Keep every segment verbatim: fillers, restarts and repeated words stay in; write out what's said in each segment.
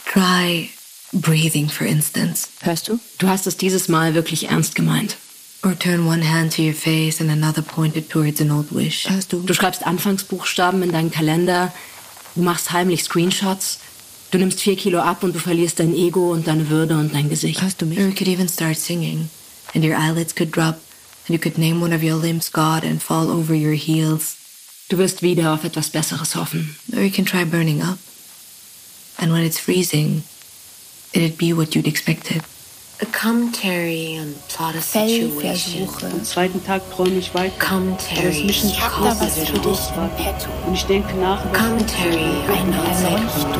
Try breathing, for instance. Hörst du? Du hast es dieses Mal wirklich ernst gemeint. Or turn one hand to your face and another pointed towards an old wish. Hörst du? Du schreibst Anfangsbuchstaben in deinen Kalender, du machst heimlich Screenshots, du nimmst vier Kilo ab und du verlierst dein Ego und deine Würde und dein Gesicht. Hörst du mich? Or you could even start singing, and your eyelids could drop, and you could name one of your limbs God and fall over your heels. Du wirst wieder auf etwas Besseres hoffen. Or you can try burning up. And when it's freezing, it'd be what you'd expected. A commentary on plot of situation. Am zweiten Tag träume ich weiter. Commentary. Aber es mich nicht Ich hab da was für dich im Petto. Und ich denke nach über Commentary. Eine Erleuchtung.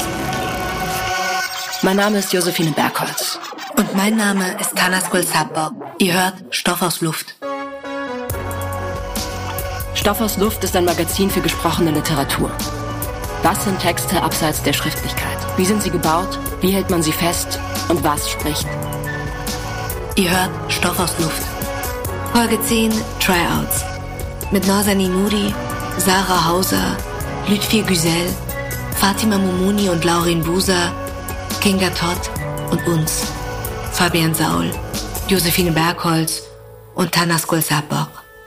Mein Name ist Josephine Bergholz. Und mein Name ist Tanas Gulsabok. Ihr hört Stoff aus Luft. Stoff aus Luft ist ein Magazin für gesprochene Literatur. Was sind Texte abseits der Schriftlichkeit? Wie sind sie gebaut? Wie hält man sie fest? Und was spricht? Ihr hört Stoff aus Luft. Folge zehn, Tryouts. Mit Nazanin Nouri, Sarah Hauser, Lütfir Güzel, Fatima Moumouni und Laurin Buser, Kinga Todd und uns, Fabian Saul, Josephine Bergholz und Tanas Gulsabok.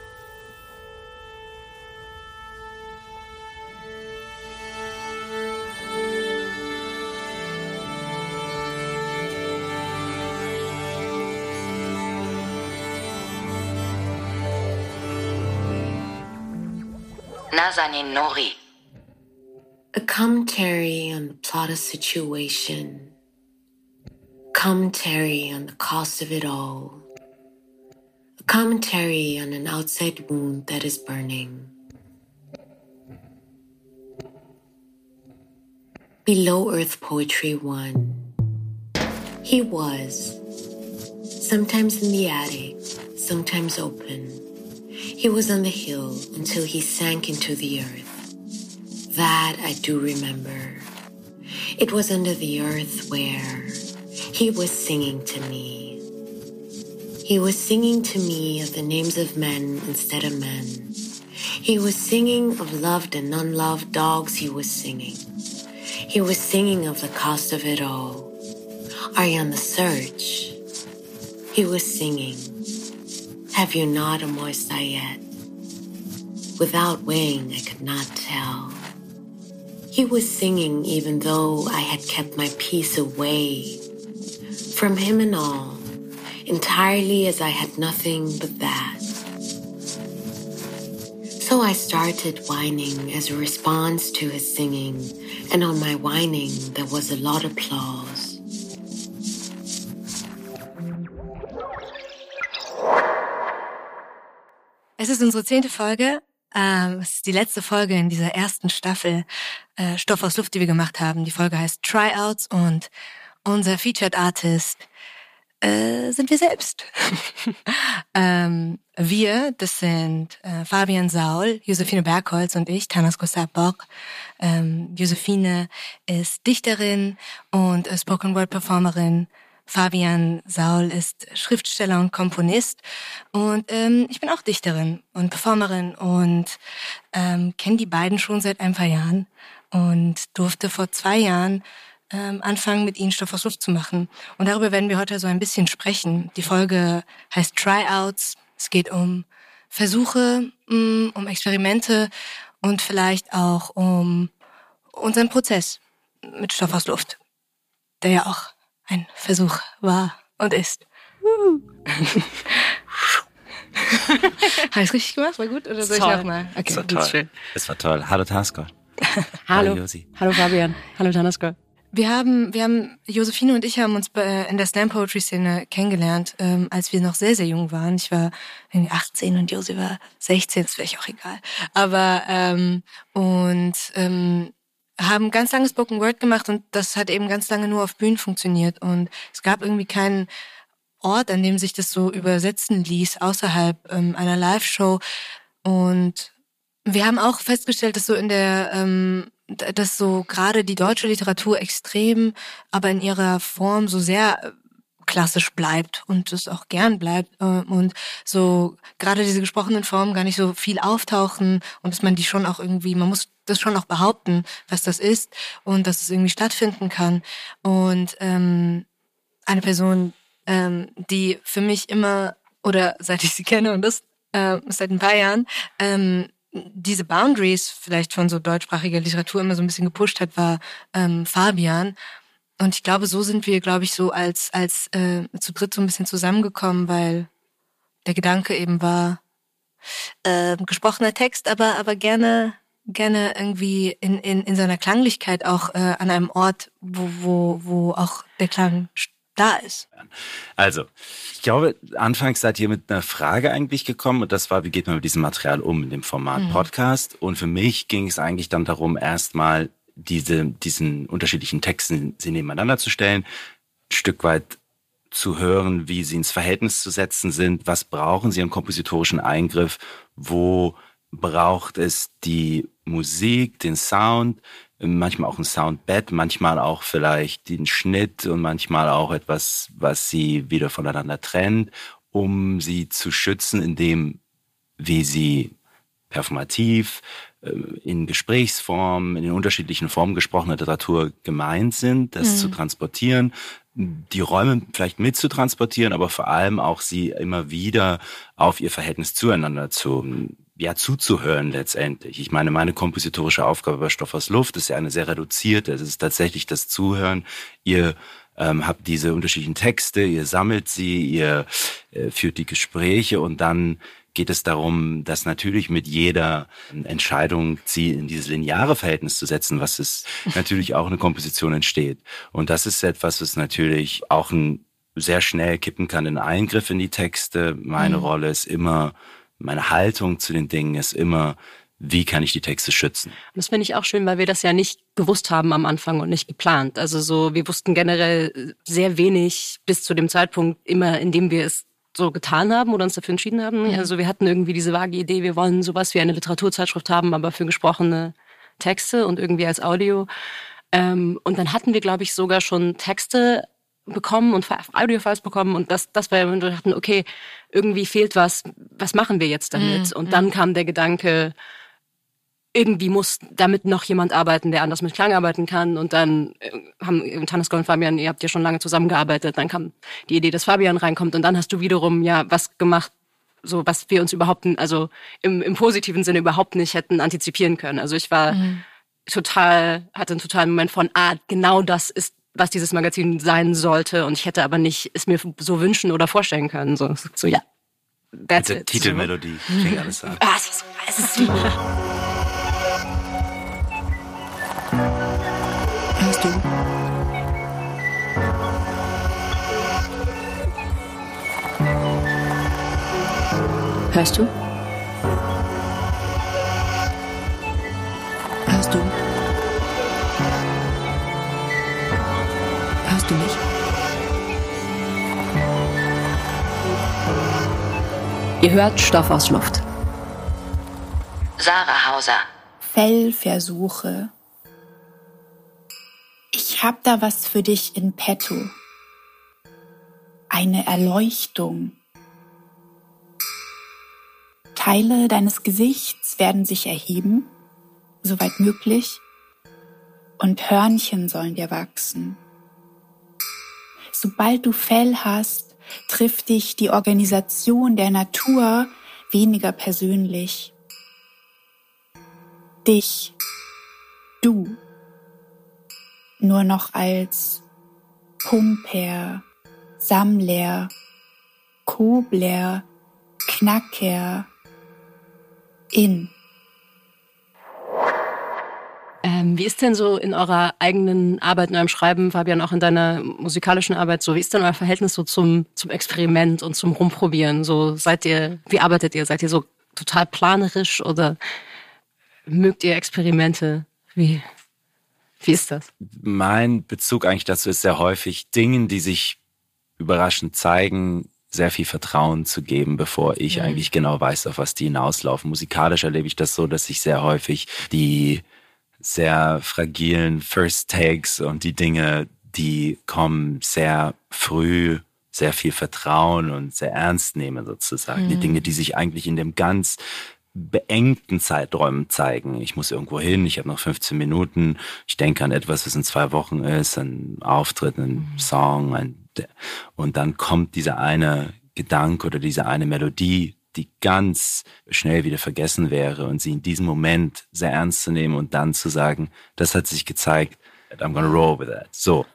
Nazanin Nouri. A commentary on the plot of situation. Commentary on the cost of it all. A commentary on an outside wound that is burning. Below Earth Poetry one. He was. Sometimes in the attic, sometimes open. He was on the hill until he sank into the earth. That I do remember. It was under the earth where he was singing to me. He was singing to me of the names of men instead of men. He was singing of loved and unloved dogs he was singing. He was singing of the cost of it all. Are you on the search? He was singing. Have you not a moist eye yet? Without weighing, I could not tell. He was singing even though I had kept my peace away from him and all, entirely as I had nothing but that. So I started whining as a response to his singing, and on my whining there was a lot of applause. Es ist unsere zehnte Folge. Ähm, es ist die letzte Folge in dieser ersten Staffel äh, Stoff aus Luft, die wir gemacht haben. Die Folge heißt Tryouts und unser Featured Artist äh, sind wir selbst. ähm, wir, das sind äh, Fabian Saul, Josephine Bergholz und ich, Tanas Gulsabok. Ähm, Josephine ist Dichterin und äh, Spoken-Word-Performerin. Fabian Saul ist Schriftsteller und Komponist und ähm, ich bin auch Dichterin und Performerin und ähm, kenne die beiden schon seit ein paar Jahren und durfte vor zwei Jahren ähm, anfangen, mit ihnen Stoff aus Luft zu machen. Und darüber werden wir heute so ein bisschen sprechen. Die Folge heißt Tryouts. Es geht um Versuche, mh, um Experimente und vielleicht auch um unseren Prozess mit Stoff aus Luft, der ja auch ein Versuch war und ist. Habe ich es richtig gemacht? War gut? Oder soll toll. ich nochmal? Okay, das war das ist toll. schön. Das war toll. Hallo Tasker. Hallo. Hallo Josi. Hallo Fabian. Hallo Tanaska. Wir haben, wir haben, Josephine und ich haben uns bei, in der Slam-Poetry-Szene kennengelernt, ähm, als wir noch sehr, sehr jung waren. Ich war irgendwie achtzehn und Josi war sechzehn, das wäre ich auch egal. Aber, ähm, und, ähm, haben ganz lange Spoken Word gemacht und das hat eben ganz lange nur auf Bühnen funktioniert und es gab irgendwie keinen Ort, an dem sich das so übersetzen ließ, außerhalb ähm, einer Live-Show. Und wir haben auch festgestellt, dass so in der, ähm, dass so gerade die deutsche Literatur extrem, aber in ihrer Form so sehr klassisch bleibt und es auch gern bleibt äh, und so gerade diese gesprochenen Formen gar nicht so viel auftauchen und dass man die schon auch irgendwie, man muss das schon noch behaupten, was das ist und dass es irgendwie stattfinden kann. Und ähm, eine Person, ähm, die für mich immer, oder seit ich sie kenne, und das äh, seit ein paar Jahren, ähm, diese Boundaries vielleicht von so deutschsprachiger Literatur immer so ein bisschen gepusht hat, war ähm, Fabian. Und ich glaube, so sind wir, glaube ich, so als als äh, zu dritt so ein bisschen zusammengekommen, weil der Gedanke eben war, äh, gesprochener Text, aber aber gerne gerne irgendwie in in in seiner Klanglichkeit auch äh, an einem Ort, wo wo wo auch der Klang da ist. Also, ich glaube, anfangs seid ihr mit einer Frage eigentlich gekommen und das war, wie geht man mit diesem Material um in dem Format mhm. Podcast? Und für mich ging es eigentlich dann darum, erstmal diese diesen unterschiedlichen Texten sie nebeneinander zu stellen, ein Stück weit zu hören, wie sie ins Verhältnis zu setzen sind, was brauchen sie an kompositorischen Eingriff, wo braucht es die Musik, den Sound, manchmal auch ein Soundbed, manchmal auch vielleicht den Schnitt und manchmal auch etwas, was sie wieder voneinander trennt, um sie zu schützen, indem wie sie performativ, in Gesprächsformen, in den unterschiedlichen Formen gesprochener Literatur gemeint sind, das mhm. zu transportieren, die Räume vielleicht mit zu transportieren, aber vor allem auch sie immer wieder auf ihr Verhältnis zueinander zu, ja, zuzuhören letztendlich. Ich meine, meine kompositorische Aufgabe bei Stoff aus Luft ist ja eine sehr reduzierte. Es ist tatsächlich das Zuhören. Ihr ähm, habt diese unterschiedlichen Texte, ihr sammelt sie, ihr äh, führt die Gespräche und dann geht es darum, dass natürlich mit jeder Entscheidung sie in dieses lineare Verhältnis zu setzen, was es natürlich auch eine Komposition entsteht. Und das ist etwas, was natürlich auch ein sehr schnell kippen kann in Eingriff in die Texte. Meine mhm. Rolle ist immer, meine Haltung zu den Dingen ist immer, wie kann ich die Texte schützen? Das finde ich auch schön, weil wir das ja nicht gewusst haben am Anfang und nicht geplant. Also so, wir wussten generell sehr wenig bis zu dem Zeitpunkt, immer in dem wir es so getan haben oder uns dafür entschieden haben. Also wir hatten irgendwie diese vage Idee, wir wollen sowas wie eine Literaturzeitschrift haben, aber für gesprochene Texte und irgendwie als Audio. Und dann hatten wir, glaube ich, sogar schon Texte bekommen und Audiofiles bekommen und das, das war, wir dachten, okay, irgendwie fehlt was, was machen wir jetzt damit? Und dann kam der Gedanke, irgendwie muss damit noch jemand arbeiten, der anders mit Klang arbeiten kann. Und dann haben Tanesco und Fabian, ihr habt ja schon lange zusammengearbeitet, dann kam die Idee, dass Fabian reinkommt und dann hast du wiederum ja was gemacht, so was wir uns überhaupt, also im, im positiven Sinne überhaupt nicht hätten antizipieren können. Also ich war mhm. total, hatte einen totalen Moment von, ah, genau das ist, was dieses Magazin sein sollte und ich hätte aber nicht es mir so wünschen oder vorstellen können. So, so ja, that's Mit der it. Titelmelodie So. fängt alles an. Ah, es ist, es ist super. Hörst du? Hörst du? Hörst du? Hörst du mich? Ihr hört Stoff aus Luft. Sarah Hauser. Fellversuche. Ich hab da was für dich in petto. Eine Erleuchtung. Teile deines Gesichts werden sich erheben, soweit möglich, und Hörnchen sollen dir wachsen. Sobald du Fell hast, trifft dich die Organisation der Natur weniger persönlich. Dich, du, nur noch als Pumper, Sammler, Kobler, Knacker, in. Ähm, wie ist denn so in eurer eigenen Arbeit, in eurem Schreiben, Fabian, auch in deiner musikalischen Arbeit, so wie ist denn euer Verhältnis so zum zum Experiment und zum Rumprobieren? So seid ihr, wie arbeitet ihr? Seid ihr so total planerisch oder mögt ihr Experimente? Wie wie ist das? Mein Bezug eigentlich dazu ist sehr häufig, Dingen, die sich überraschend zeigen, sehr viel Vertrauen zu geben, bevor ich mhm. eigentlich genau weiß, auf was die hinauslaufen. Musikalisch erlebe ich das so, dass ich sehr häufig die sehr fragilen First Takes und die Dinge, die kommen, sehr früh, sehr viel Vertrauen und sehr ernst nehme sozusagen. Mhm. Die Dinge, die sich eigentlich in dem ganz beengten Zeiträumen zeigen. Ich muss irgendwo hin, ich habe noch fünfzehn Minuten, ich denke an etwas, was in zwei Wochen ist, ein Auftritt, ein Song, ein, und dann kommt dieser eine Gedanke oder diese eine Melodie, die ganz schnell wieder vergessen wäre, und sie in diesem Moment sehr ernst zu nehmen und dann zu sagen, das hat sich gezeigt, I'm gonna roll with that. So.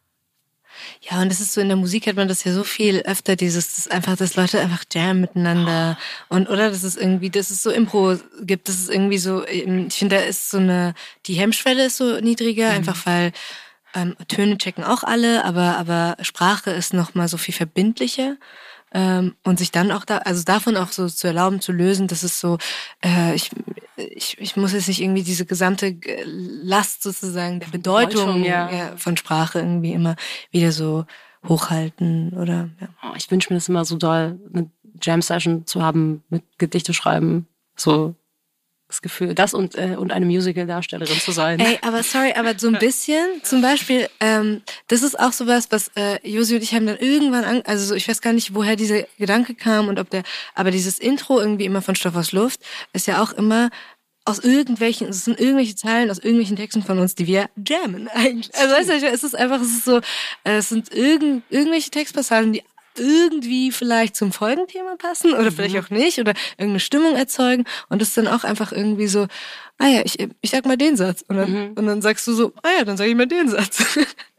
Ja, und das ist so, in der Musik hat man das ja so viel öfter, dieses, das einfach, dass Leute einfach jammen miteinander und, oder, dass es irgendwie, dass es so Impro gibt, das ist irgendwie so, ich finde, da ist so eine, die Hemmschwelle ist so niedriger, mhm. einfach weil, ähm, Töne checken auch alle, aber, aber Sprache ist nochmal so viel verbindlicher. Ähm, und sich dann auch da, also davon auch so zu erlauben, zu lösen, dass es so, äh, ich, ich, ich muss jetzt nicht irgendwie diese gesamte Last sozusagen der Bedeutung, Bedeutung ja. Ja, von Sprache irgendwie immer wieder so hochhalten, oder, ja. Oh, ich wünsche mir das immer so doll, eine Jam-Session zu haben mit Gedichte schreiben, so das Gefühl, das und äh, und eine Musical-Darstellerin zu sein. Ey, aber sorry, aber so ein bisschen, zum Beispiel, ähm, das ist auch sowas, was äh, Josi und ich haben dann irgendwann, an, also so, ich weiß gar nicht, woher dieser Gedanke kam und ob der, aber dieses Intro irgendwie immer von Stoff aus Luft ist ja auch immer aus irgendwelchen, es sind irgendwelche Zeilen aus irgendwelchen Texten von uns, die wir jammen eigentlich. Also weißt du, es ist einfach, es ist so, es sind irgend, irgendwelche Textpassagen, die irgendwie vielleicht zum Folgenthema passen oder mhm. vielleicht auch nicht oder irgendeine Stimmung erzeugen und das dann auch einfach irgendwie so, ah ja, ich, ich sag mal den Satz und dann, mhm. und dann sagst du so, ah ja, dann sag ich mal den Satz.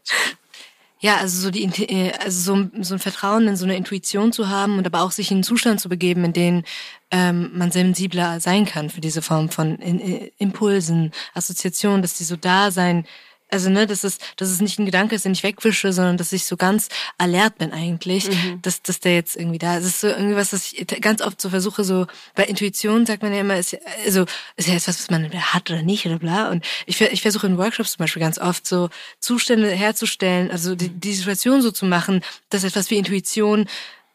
Ja, also so die, also so, so ein Vertrauen in so eine Intuition zu haben und aber auch sich in einen Zustand zu begeben, in den ähm, man sensibler sein kann für diese Form von in, in, Impulsen, Assoziationen, dass die so da sein. Also, ne, dass es, dass es nicht ein Gedanke ist, den ich wegwische, sondern dass ich so ganz alert bin eigentlich, mhm. dass, dass der jetzt irgendwie da ist. Es ist so irgendwie was, was ich ganz oft so versuche, so, bei Intuition sagt man ja immer, ist ja, also, ist ja jetzt was, was man hat oder nicht oder bla. Und ich, ich versuche in Workshops zum Beispiel ganz oft so Zustände herzustellen, also die, die Situation so zu machen, dass etwas wie Intuition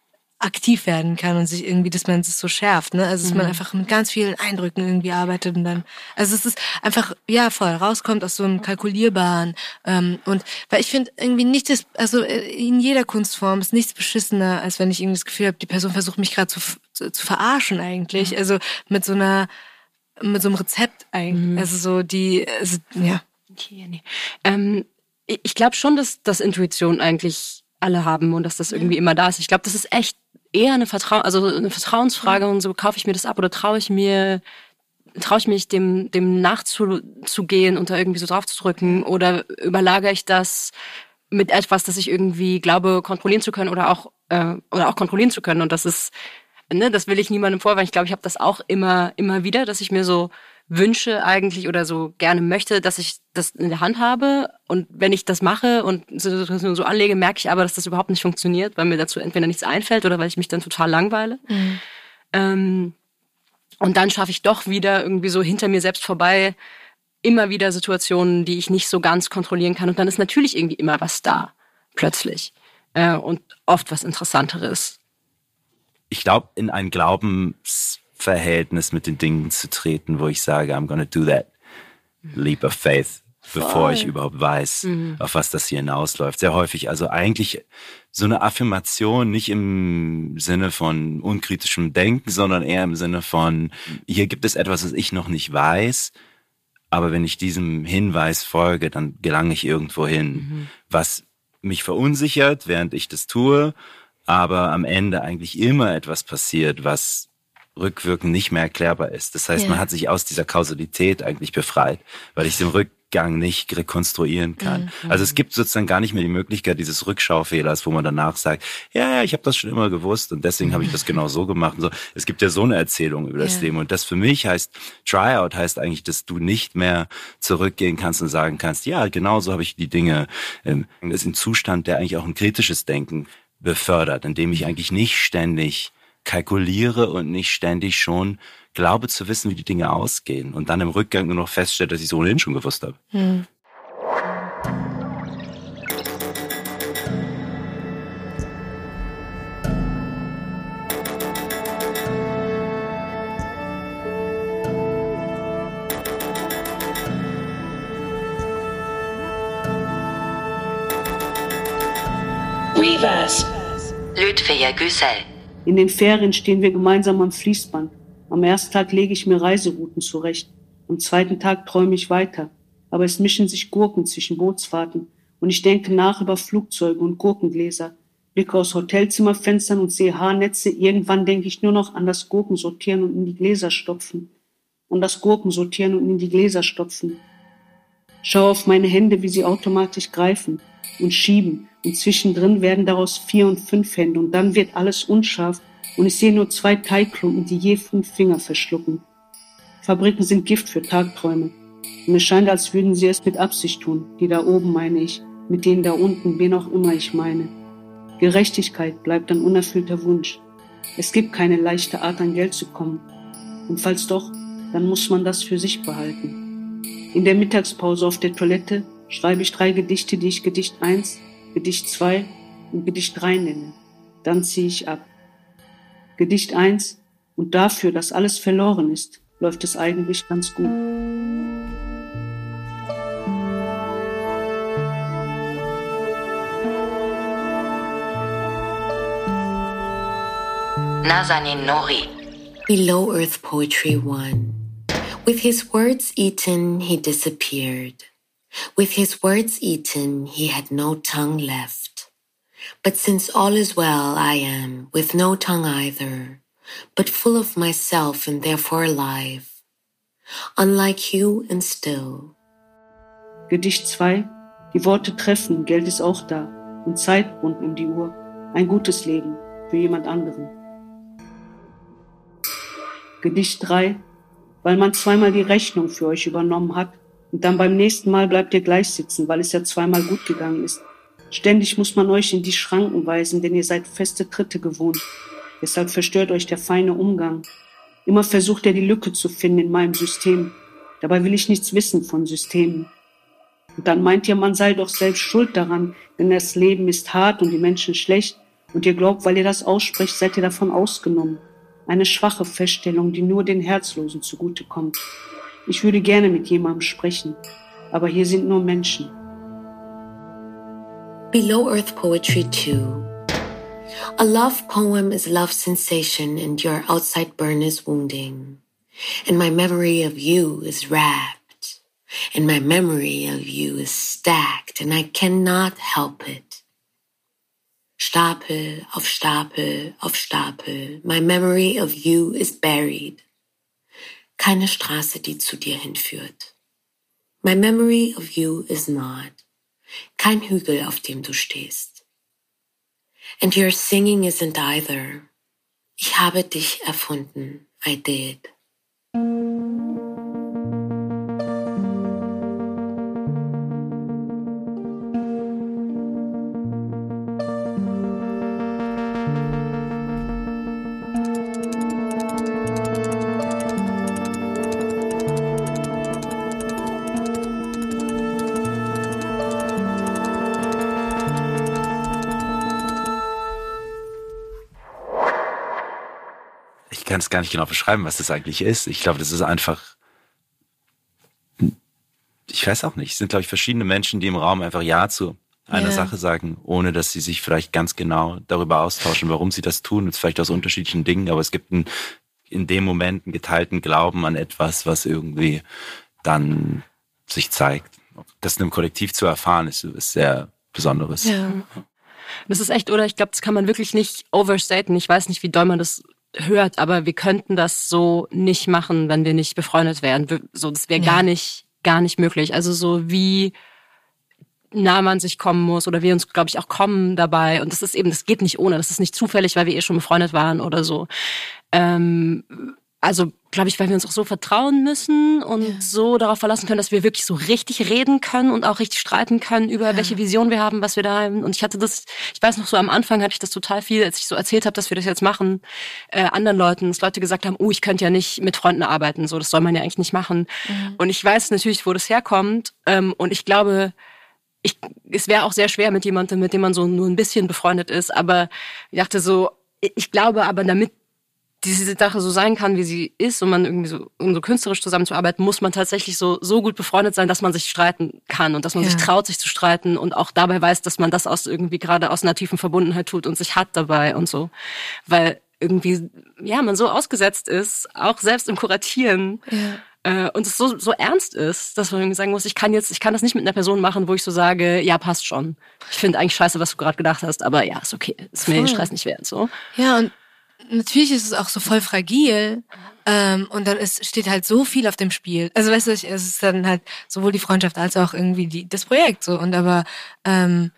aktiv werden kann und sich irgendwie, dass man es so schärft, ne? Also, dass mhm. man einfach mit ganz vielen Eindrücken irgendwie arbeitet und dann, also es ist einfach, ja, voll, rauskommt aus so einem Kalkulierbaren, ähm, und, weil ich finde irgendwie nichts, also in jeder Kunstform ist nichts beschissener, als wenn ich irgendwie das Gefühl habe, die Person versucht mich gerade zu, zu, zu verarschen eigentlich, mhm. also mit so einer, mit so einem Rezept eigentlich, mhm. also so die, also, ja. Okay, nee. Ähm, ich glaube schon, dass, dass Intuition eigentlich alle haben und dass das irgendwie ja. immer da ist. Ich glaube, das ist echt eher eine Vertrau also eine Vertrauensfrage und so, kaufe ich mir das ab oder traue ich mir traue ich mich dem dem nachzugehen und da irgendwie so drauf zu drücken oder überlagere ich das mit etwas, das ich irgendwie glaube kontrollieren zu können oder auch äh, oder auch kontrollieren zu können und das ist, ne, das will ich niemandem vorwerfen. Ich glaube, ich habe das auch immer immer wieder, dass ich mir so wünsche eigentlich oder so gerne möchte, dass ich das in der Hand habe und wenn ich das mache und so, so anlege, merke ich aber, dass das überhaupt nicht funktioniert, weil mir dazu entweder nichts einfällt oder weil ich mich dann total langweile. Mhm. Ähm, und dann schaffe ich doch wieder irgendwie so hinter mir selbst vorbei immer wieder Situationen, die ich nicht so ganz kontrollieren kann und dann ist natürlich irgendwie immer was da, plötzlich. Äh, und oft was Interessanteres. Ich glaube, in ein Glaubens Verhältnis mit den Dingen zu treten, wo ich sage, I'm gonna do that leap of faith, Voll. bevor ich überhaupt weiß, mhm. auf was das hier hinausläuft. Sehr häufig, also eigentlich so eine Affirmation, nicht im Sinne von unkritischem Denken, sondern eher im Sinne von, hier gibt es etwas, was ich noch nicht weiß, aber wenn ich diesem Hinweis folge, dann gelange ich irgendwo hin, mhm. was mich verunsichert, während ich das tue, aber am Ende eigentlich immer etwas passiert, was rückwirkend nicht mehr erklärbar ist. Das heißt, ja. man hat sich aus dieser Kausalität eigentlich befreit, weil ich den Rückgang nicht rekonstruieren kann. Mhm. Also es gibt sozusagen gar nicht mehr die Möglichkeit dieses Rückschaufehlers, wo man danach sagt, ja, ja, ich habe das schon immer gewusst und deswegen habe ich das genau so gemacht. Und so. Es gibt ja so eine Erzählung über das ja. Leben und das für mich heißt, Tryout heißt eigentlich, dass du nicht mehr zurückgehen kannst und sagen kannst, ja, genau so habe ich die Dinge. Ähm, das ist ein Zustand, der eigentlich auch ein kritisches Denken befördert, indem ich eigentlich nicht ständig kalkuliere und nicht ständig schon glaube zu wissen, wie die Dinge ausgehen und dann im Rückgang nur noch feststelle, dass ich es ohnehin schon gewusst habe. Hm. Reverse. Lütfeyer Güssel. In den Ferien stehen wir gemeinsam am Fließband. Am ersten Tag lege ich mir Reiserouten zurecht. Am zweiten Tag träume ich weiter. Aber es mischen sich Gurken zwischen Bootsfahrten. Und ich denke nach über Flugzeuge und Gurkengläser. Blicke aus Hotelzimmerfenstern und sehe Haarnetze. Irgendwann denke ich nur noch an das Gurken sortieren und in die Gläser stopfen. An das Gurken sortieren und in die Gläser stopfen. Schaue auf meine Hände, wie sie automatisch greifen und schieben. Und zwischendrin werden daraus vier und fünf Hände. Und dann wird alles unscharf. Und ich sehe nur zwei Teigklumpen, die je fünf Finger verschlucken. Fabriken sind Gift für Tagträume. Und es scheint, als würden sie es mit Absicht tun. Die da oben meine ich, mit denen da unten, wen auch immer ich meine. Gerechtigkeit bleibt ein unerfüllter Wunsch. Es gibt keine leichte Art, an Geld zu kommen. Und falls doch, dann muss man das für sich behalten. In der Mittagspause auf der Toilette schreibe ich drei Gedichte, die ich Gedicht eins, Gedicht zwei und Gedicht drei nenne. Dann ziehe ich ab. Gedicht eins, und dafür, dass alles verloren ist, läuft es eigentlich ganz gut. Nazanin Nori. Below Earth Poetry one. With his words eaten, he disappeared. With his words eaten, he had no tongue left. But since all is well, I am, with no tongue either, but full of myself and therefore alive. Unlike you and still. Gedicht zwei. Die Worte treffen, Geld ist auch da. Und Zeit rund um die Uhr. Ein gutes Leben für jemand anderen. Gedicht drei. Weil man zweimal die Rechnung für euch übernommen hat und dann beim nächsten Mal bleibt ihr gleich sitzen, weil es ja zweimal gut gegangen ist. Ständig muss man euch in die Schranken weisen, denn ihr seid feste Tritte gewohnt. Deshalb verstört euch der feine Umgang. Immer versucht er die Lücke zu finden in meinem System. Dabei will ich nichts wissen von Systemen. Und dann meint ihr, man sei doch selbst schuld daran, denn das Leben ist hart und die Menschen schlecht. Und ihr glaubt, weil ihr das aussprecht, seid ihr davon ausgenommen. Eine schwache Feststellung, die nur den Herzlosen zugutekommt. Ich würde gerne mit jemandem sprechen, aber hier sind nur Menschen. Below Earth Poetry two. A love poem is love sensation and your outside burn is wounding. And my memory of you is wrapped. And my memory of you is stacked and I cannot help it. Stapel auf Stapel auf Stapel. My memory of you is buried. Keine Straße, die zu dir hinführt. My memory of you is not. Kein Hügel, auf dem du stehst. And your singing isn't either. Ich habe dich erfunden. I did. Ich kann es gar nicht genau beschreiben, was das eigentlich ist. Ich glaube, das ist einfach, ich weiß auch nicht, es sind, glaube ich, verschiedene Menschen, die im Raum einfach Ja zu einer yeah. Sache sagen, ohne dass sie sich vielleicht ganz genau darüber austauschen, warum sie das tun. Jetzt vielleicht aus unterschiedlichen Dingen, aber es gibt einen, in dem Moment einen geteilten Glauben an etwas, was irgendwie dann sich zeigt. Das in einem Kollektiv zu erfahren, ist, ist sehr Besonderes. Ja. Das ist echt, oder ich glaube, das kann man wirklich nicht overstaten. Ich weiß nicht, wie doll man das hört, aber wir könnten das so nicht machen, wenn wir nicht befreundet wären. So, das wäre ja. gar nicht, gar nicht möglich. Also so wie nah man sich kommen muss oder wir uns, glaube ich, auch kommen dabei. Und das ist eben, das geht nicht ohne. Das ist nicht zufällig, weil wir eh schon befreundet waren oder so. Ähm, also, glaube ich, weil wir uns auch so vertrauen müssen und ja. so darauf verlassen können, dass wir wirklich so richtig reden können und auch richtig streiten können über ja. welche Vision wir haben, was wir da haben. Und ich hatte das, ich weiß noch so am Anfang hatte ich das total viel, als ich so erzählt habe, dass wir das jetzt machen, äh, anderen Leuten, dass Leute gesagt haben, oh, ich könnte ja nicht mit Freunden arbeiten, so, das soll man ja eigentlich nicht machen. Mhm. Und ich weiß natürlich, wo das herkommt. Ähm, und ich glaube, ich, es wäre auch sehr schwer mit jemandem, mit dem man so nur ein bisschen befreundet ist. Aber ich dachte so, ich glaube aber, damit diese Sache so sein kann, wie sie ist und man irgendwie so, um so künstlerisch zusammenzuarbeiten, muss man tatsächlich so, so gut befreundet sein, dass man sich streiten kann und dass man ja. sich traut, sich zu streiten und auch dabei weiß, dass man das aus irgendwie gerade aus einer tiefen Verbundenheit tut und sich hat dabei und so. Weil irgendwie, ja, man so ausgesetzt ist, auch selbst im Kuratieren. Ja. Äh, und es so, so ernst ist, dass man irgendwie sagen muss, ich kann jetzt, ich kann das nicht mit einer Person machen, wo ich so sage, ja, passt schon. Ich finde eigentlich scheiße, was du gerade gedacht hast, aber ja, ist okay. Ist mir den Stress nicht wert, so. Ja, und natürlich ist es auch so voll fragil, ähm, und dann ist, steht halt so viel auf dem Spiel. Also weißt du, es ist dann halt sowohl die Freundschaft als auch irgendwie die, das Projekt so. Und aber ähm,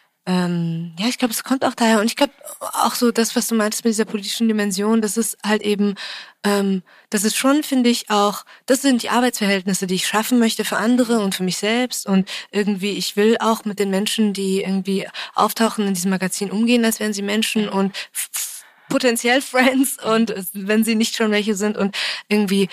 ähm, ja, ich glaube, es kommt auch daher. Und ich glaube auch so das, was du meintest mit dieser politischen Dimension, das ist halt eben, ähm, das ist schon, finde ich, auch, das sind die Arbeitsverhältnisse, die ich schaffen möchte für andere und für mich selbst. Und irgendwie, ich will auch mit den Menschen, die irgendwie auftauchen in diesem Magazin, umgehen, als wären sie Menschen und f- f- potenziell Friends, und wenn sie nicht schon welche sind, und irgendwie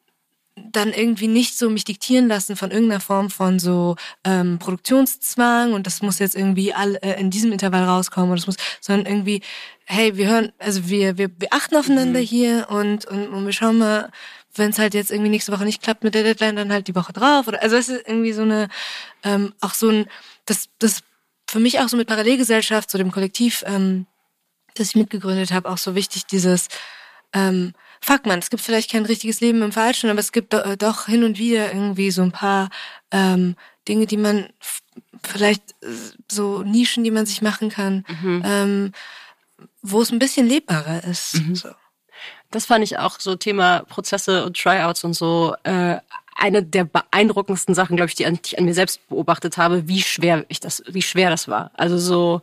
dann irgendwie nicht so mich diktieren lassen von irgendeiner Form von so ähm, Produktionszwang, und das muss jetzt irgendwie all, äh, in diesem Intervall rauskommen, und das muss, sondern irgendwie, hey, wir hören, also wir wir, wir achten aufeinander mhm. hier, und, und und wir schauen mal, wenn es halt jetzt irgendwie nächste Woche nicht klappt mit der Deadline, dann halt die Woche drauf, oder also es ist irgendwie so eine ähm, auch so ein, das das für mich auch so mit Parallelgesellschaft, so dem Kollektiv, ähm, das ich mitgegründet habe, auch so wichtig, dieses ähm, fuck man, es gibt vielleicht kein richtiges Leben im Falschen, aber es gibt do, doch hin und wieder irgendwie so ein paar ähm, Dinge, die man f- vielleicht äh, so Nischen, die man sich machen kann, mhm. ähm, wo es ein bisschen lebbarer ist. Mhm. So. Das fand ich auch so Thema Prozesse und Tryouts und so äh, eine der beeindruckendsten Sachen, glaube ich, die, die ich an mir selbst beobachtet habe, wie schwer ich das, wie schwer das war. Also so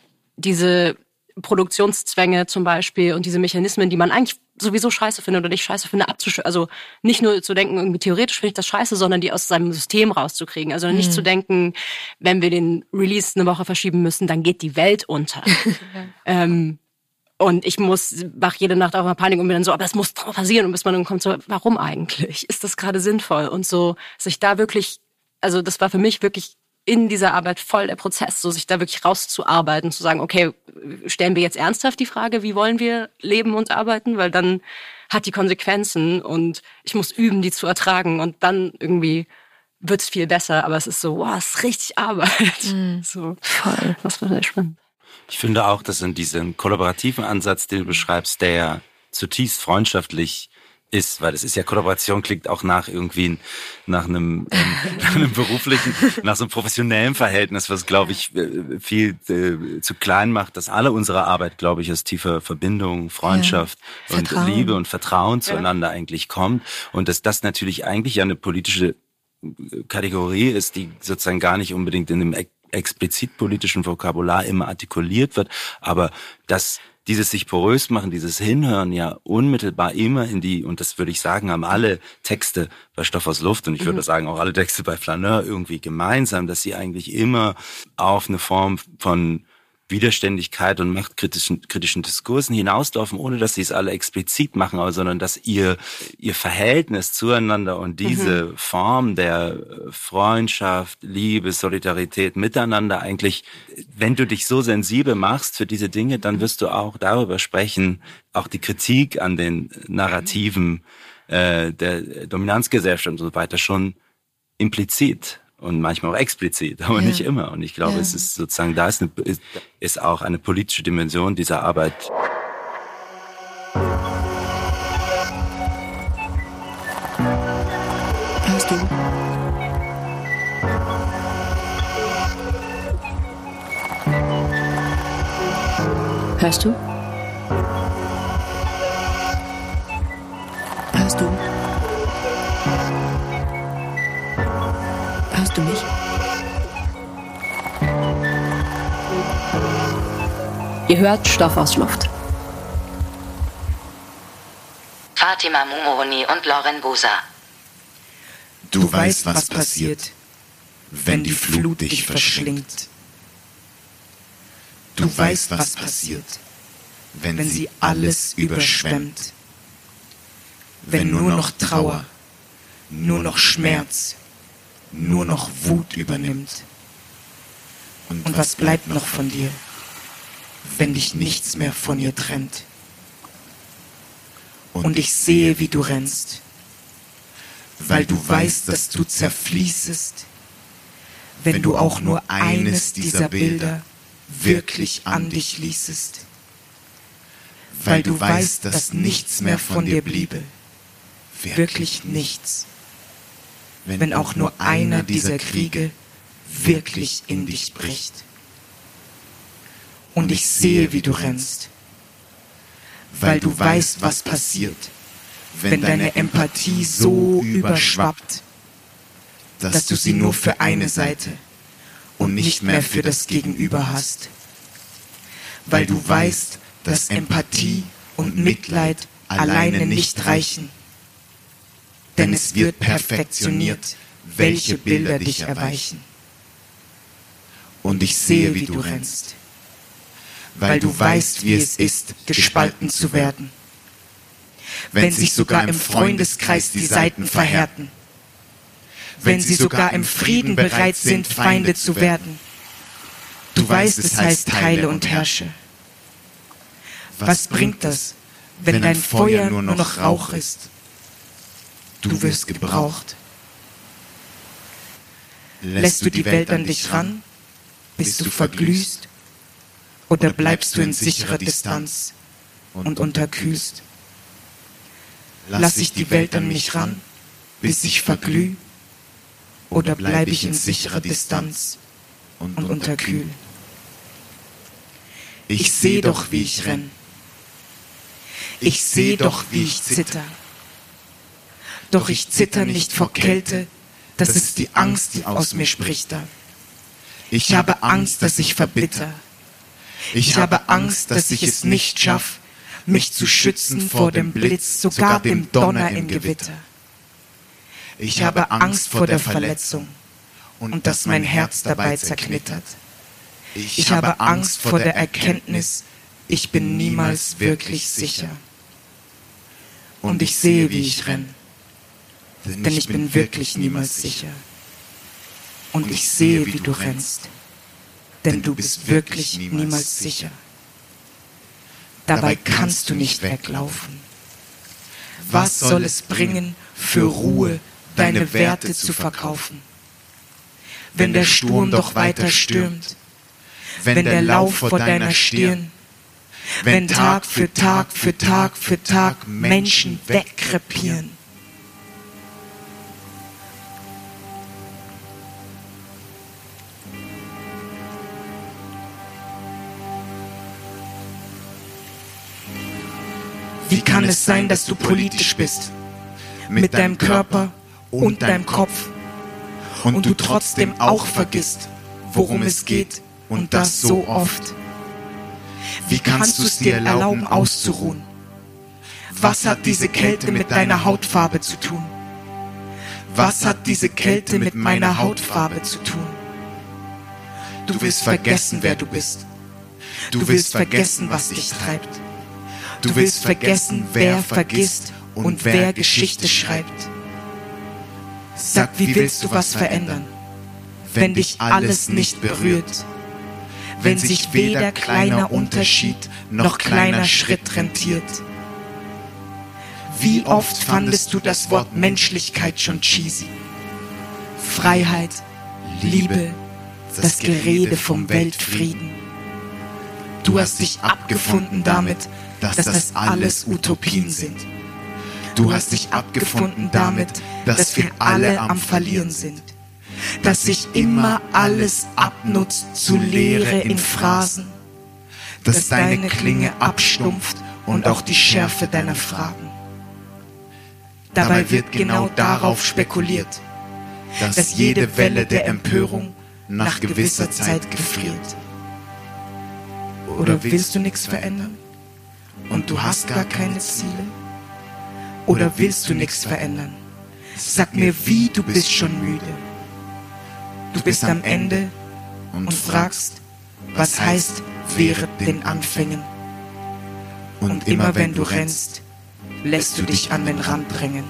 diese Produktionszwänge zum Beispiel und diese Mechanismen, die man eigentlich sowieso scheiße findet oder nicht scheiße finde, abzusch- also nicht nur zu denken, irgendwie theoretisch finde ich das scheiße, sondern die aus seinem System rauszukriegen. Also nicht mhm. zu denken, wenn wir den Release eine Woche verschieben müssen, dann geht die Welt unter. ähm, und ich muss, wach jede Nacht auf einer Panik und bin dann so, aber es muss passieren, und bis man dann kommt so, warum eigentlich? Ist das gerade sinnvoll? Und so, sich da wirklich, also das war für mich wirklich in dieser Arbeit voll der Prozess, so sich da wirklich rauszuarbeiten, zu sagen, okay, stellen wir jetzt ernsthaft die Frage, wie wollen wir leben und arbeiten, weil dann hat die Konsequenzen und ich muss üben, die zu ertragen, und dann irgendwie wird's viel besser, aber es ist so, wow, es ist richtig Arbeit. Mhm. So, voll, das war sehr spannend. Ich finde auch, dass in diesem kollaborativen Ansatz, den du beschreibst, der ja zutiefst freundschaftlich ist, weil es ist ja, Kollaboration klingt auch nach irgendwie nach einem, ähm, nach einem beruflichen, nach so einem professionellen Verhältnis, was, glaube ich, viel äh, zu klein macht, dass alle unsere Arbeit, glaube ich, aus tiefer Verbindung, Freundschaft ja. und Vertrauen. Liebe und Vertrauen ja. zueinander eigentlich kommt, und dass das natürlich eigentlich eine politische Kategorie ist, die sozusagen gar nicht unbedingt in einem explizit politischen Vokabular immer artikuliert wird, aber dass dieses sich porös machen, dieses Hinhören ja unmittelbar immer in die, und das würde ich sagen, haben alle Texte bei Stoff aus Luft, und ich würde mhm. sagen auch alle Texte bei Flaneur irgendwie gemeinsam, dass sie eigentlich immer auf eine Form von Widerständigkeit und machtkritischen kritischen Diskursen hinauslaufen, ohne dass sie es alle explizit machen, aber sondern dass ihr ihr Verhältnis zueinander und diese mhm. Form der Freundschaft, Liebe, Solidarität miteinander eigentlich, wenn du dich so sensibel machst für diese Dinge, dann wirst du auch darüber sprechen, auch die Kritik an den Narrativen äh, der Dominanzgesellschaft und so weiter schon implizit und manchmal auch explizit, aber ja. nicht immer. Und ich glaube, ja. es ist sozusagen, da ist, eine, ist, ist auch eine politische Dimension dieser Arbeit. Hörst du? Hörst du? Hörst du? Hörst du mich? Ihr hört Stoff aus Luft. Fatima Mumoni und Lauren Busa. Du, du weißt, was, was passiert, wenn die Flut dich verschlingt. Du, du weißt, was passiert, wenn, wenn sie alles überschwemmt. Wenn nur noch Trauer, nur noch Schmerz, nur noch Wut übernimmt. Und, Und was bleibt noch von dir, wenn dich nichts mehr von ihr trennt? Und ich sehe, wie du rennst, weil du weißt, dass du zerfließest, wenn du auch nur eines dieser Bilder wirklich an dich ließest. weil du weißt, dass nichts mehr von dir bliebe. Wirklich nichts. Wenn auch nur einer dieser Kriege wirklich in dich bricht. Und ich sehe, wie du rennst, weil du weißt, was passiert, wenn deine Empathie so überschwappt, dass du sie nur für eine Seite und nicht mehr für das Gegenüber hast. Weil du weißt, dass Empathie und Mitleid alleine nicht reichen. Denn es wird perfektioniert, welche Bilder dich erweichen. Und ich sehe, wie du rennst, weil du weißt, wie es ist, gespalten zu werden. Wenn sich sogar im Freundeskreis die Seiten verhärten. Wenn sie sogar im Frieden bereit sind, Feinde zu werden. Du weißt, es heißt teile und herrsche. Was bringt das, wenn dein Feuer nur noch Rauch ist? Du wirst gebraucht. Lässt du die Welt an dich ran, bis du verglühst? Oder bleibst du in sicherer Distanz und unterkühlst? Lass ich die Welt an mich ran, bis ich verglüh? Oder bleibe ich in sicherer Distanz und unterkühl? Ich seh doch, wie ich renn. Ich seh doch, wie ich zitter. Doch ich zitter nicht vor Kälte, das ist die Angst, die aus mir spricht da. Ich habe Angst, dass ich verbitter. Ich habe Angst, dass ich es nicht schaffe, mich zu schützen vor dem Blitz, sogar dem Donner im Gewitter. Ich habe Angst vor der Verletzung und dass mein Herz dabei zerknittert. Ich habe Angst vor der Erkenntnis, ich bin niemals wirklich sicher. Und ich sehe, wie ich renn, denn ich bin wirklich niemals sicher. Und ich sehe, wie du rennst, denn du bist wirklich niemals sicher. Dabei kannst du nicht weglaufen. Was soll es bringen, für Ruhe deine Werte zu verkaufen? Wenn der Sturm doch weiter stürmt, wenn der Lauf vor deiner Stirn, wenn Tag für Tag für Tag für Tag Menschen wegkrepieren. Wie kann es sein, dass du politisch bist, mit deinem Körper und deinem Kopf, und du trotzdem auch vergisst, worum es geht, und das so oft? Wie kannst du es dir erlauben, auszuruhen? Was hat diese Kälte mit deiner Hautfarbe zu tun? Was hat diese Kälte mit meiner Hautfarbe zu tun? Du willst vergessen, wer du bist. Du willst vergessen, was dich treibt. Du willst vergessen, wer vergisst und wer Geschichte schreibt. Sag, wie willst du was verändern, wenn dich alles nicht berührt? Wenn sich weder kleiner Unterschied noch kleiner Schritt rentiert? Wie oft fandest du das Wort Menschlichkeit schon cheesy? Freiheit, Liebe, das Gerede vom Weltfrieden. Du hast dich abgefunden damit, dass das alles Utopien sind. Du hast dich abgefunden damit, dass wir alle am Verlieren sind. Dass sich immer alles abnutzt zu Leere in Phrasen. Dass deine Klinge abstumpft und auch die Schärfe deiner Fragen. Dabei wird genau darauf spekuliert, dass jede Welle der Empörung nach gewisser Zeit gefriert. Oder willst du nichts verändern? Und du hast gar keine Ziele? Oder willst du nichts verändern? Sag mir, wie, du bist schon müde. Du bist am Ende und fragst, was heißt während den Anfängen? Und immer wenn du rennst, lässt du dich an den Rand drängen.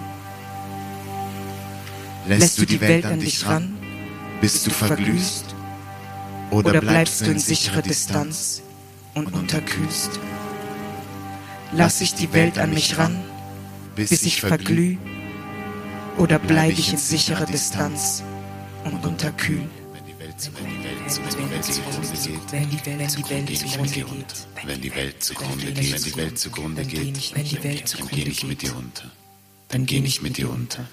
Lässt du die Welt an dich ran, bis du verglühst? Oder bleibst du in sicherer Distanz und unterkühlst? Lass ich die Welt an mich ran, bis ich verglüh? Oder bleibe ich in sicherer Distanz und unterkühl? Wenn die Welt Wenn die Welt zugrunde geht, wenn die Welt zugrunde geht, wenn die Welt zugrunde geht, wenn die Welt zugrunde geht, dann geh ich mit dir unter. Dann geh ich mit dir unter.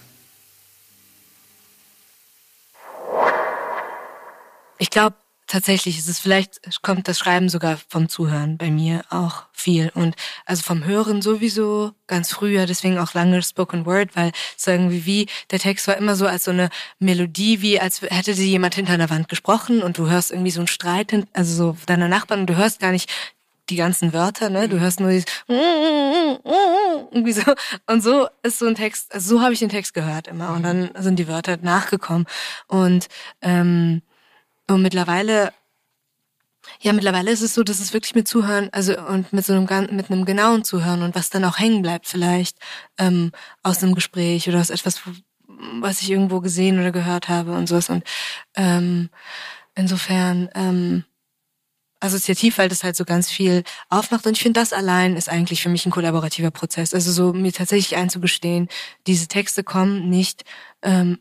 Ich glaube, tatsächlich ist es vielleicht, kommt das Schreiben sogar vom Zuhören bei mir auch viel. Und also vom Hören sowieso ganz früher, deswegen auch lange Spoken Word, weil es irgendwie wie, der Text war immer so als so eine Melodie, wie als hätte sie jemand hinter einer Wand gesprochen und du hörst irgendwie so einen Streit, also so deiner Nachbarn und du hörst gar nicht die ganzen Wörter, ne? Du hörst nur dieses irgendwie so. Und so ist so ein Text, also so habe ich den Text gehört immer. Und dann sind die Wörter nachgekommen. Und ähm, Und mittlerweile, ja, mittlerweile ist es so, dass es wirklich mit Zuhören, also und mit so einem mit einem genauen Zuhören und was dann auch hängen bleibt vielleicht ähm, aus einem Gespräch oder aus etwas, was ich irgendwo gesehen oder gehört habe und sowas. Und ähm, insofern ähm, assoziativ, weil das halt so ganz viel aufmacht. Und ich finde, das allein ist eigentlich für mich ein kollaborativer Prozess. Also so mir tatsächlich einzugestehen, diese Texte kommen nicht ähm,